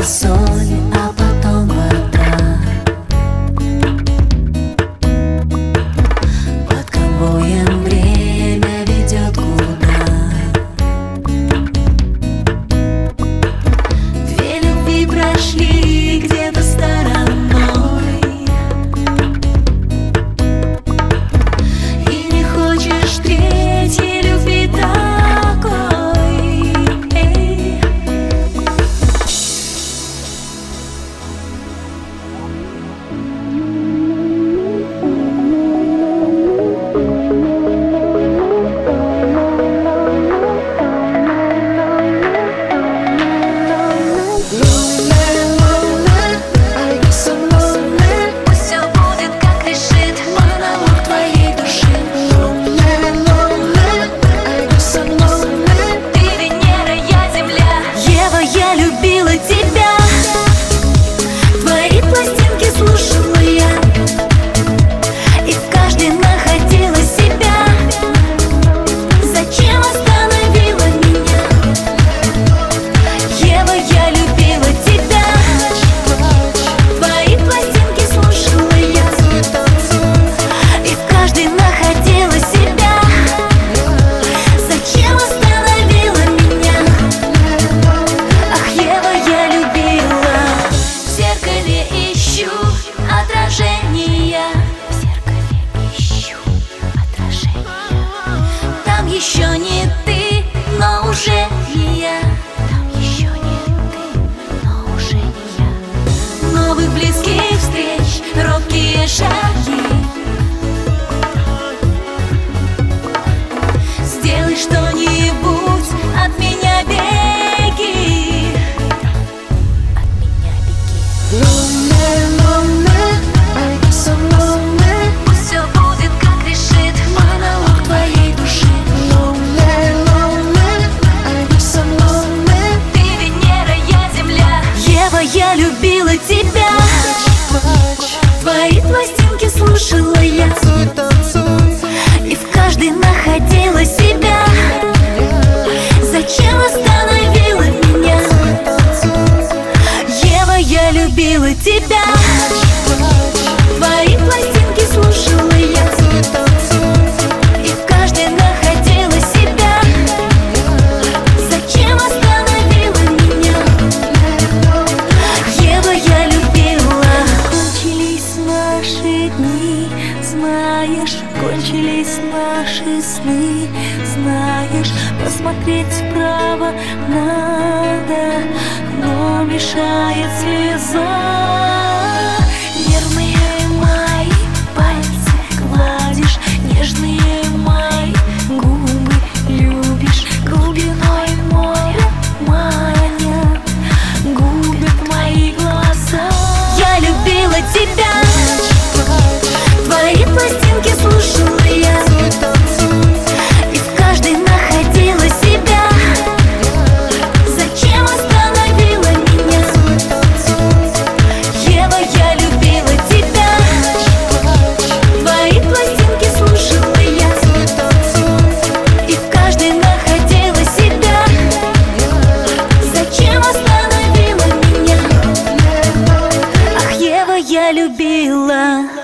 соль, а потом вода. Под конвоем время ведет куда. Две любви прошли где-то стороной, и не хочешь третьей любви такой. Еще не ты, но уже не я. Там еще не ты, но уже не я. Новых близких встреч, робкие шаги. Сделай что-нибудь, от меня беги. От меня беги. Все будет, как решит монолог твоей души. Я любила тебя, твои пластинки слушала я, и в каждой находила себя. Зачем остановила меня? Ева, я любила тебя, твои пластинки слушала я, и в каждой находила себя. Зачем остановила меня? Я любила. Кончились наши дни, знаешь, кончились наши сны, знаешь, посмотреть вправо надо, но мешает слеза. Нервные мои пальцы гладишь, нежные мои губы любишь, глубиной моря манят, губят мои глаза. Я любила тебя, твои пластинки слушала я, и в каждой находила себя. Зачем остановила меня? Ева, я любила тебя, твои пластинки слушала я, и в каждой находила себя. Зачем остановила меня? Ах, Ева, я любила.